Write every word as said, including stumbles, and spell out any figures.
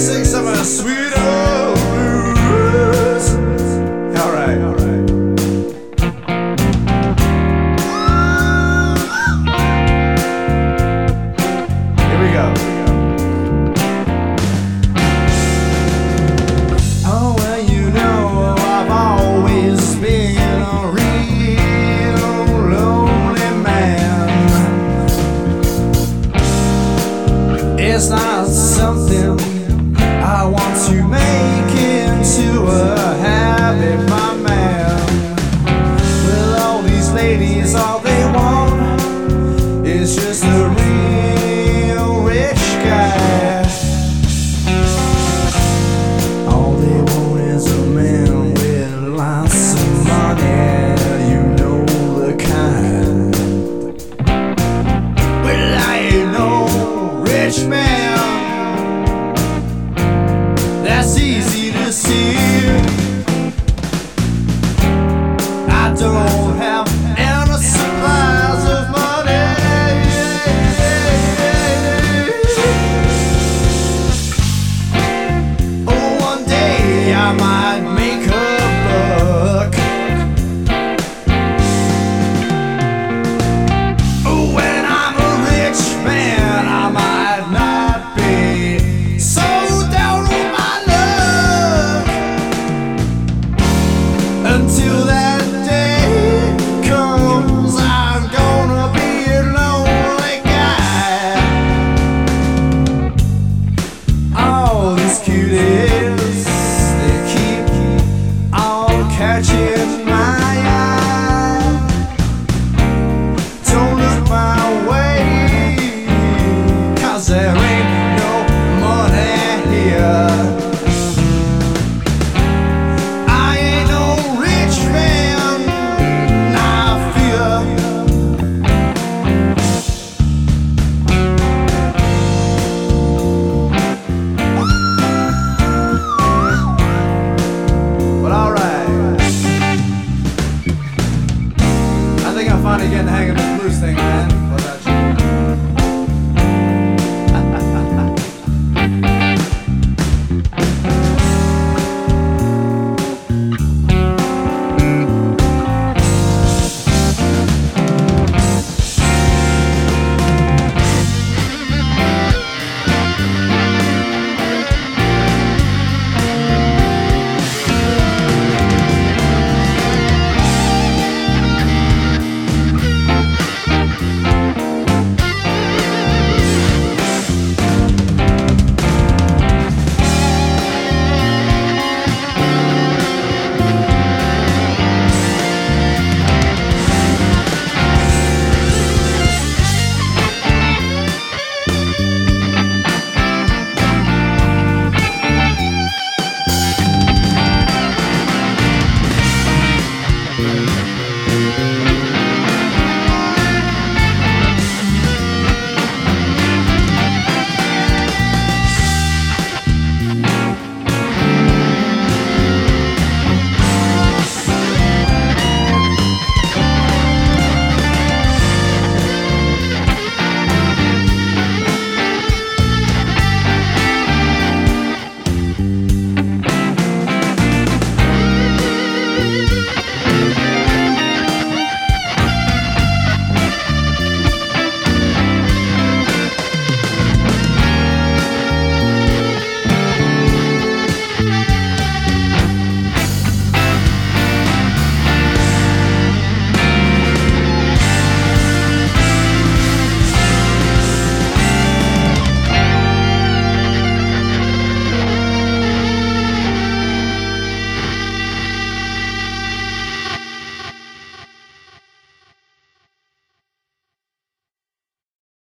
sing some of the sweet old blues. Alright, alright. Here we go. Oh, well, you know I've always been a real lonely man. It's not something I want to make into a habit, my man. Well, all these ladies, all they want is just a real rich guy. All they want is a man with lots of money, you know the kind. Well, I ain't no rich man, that's easy to see. I don't have any supplies of money. Oh, one day I might make a buck. Oh, when I'm a rich man, I might not be so down on my luck. Until that day comes, I'm gonna be a lonely guy. All these cuties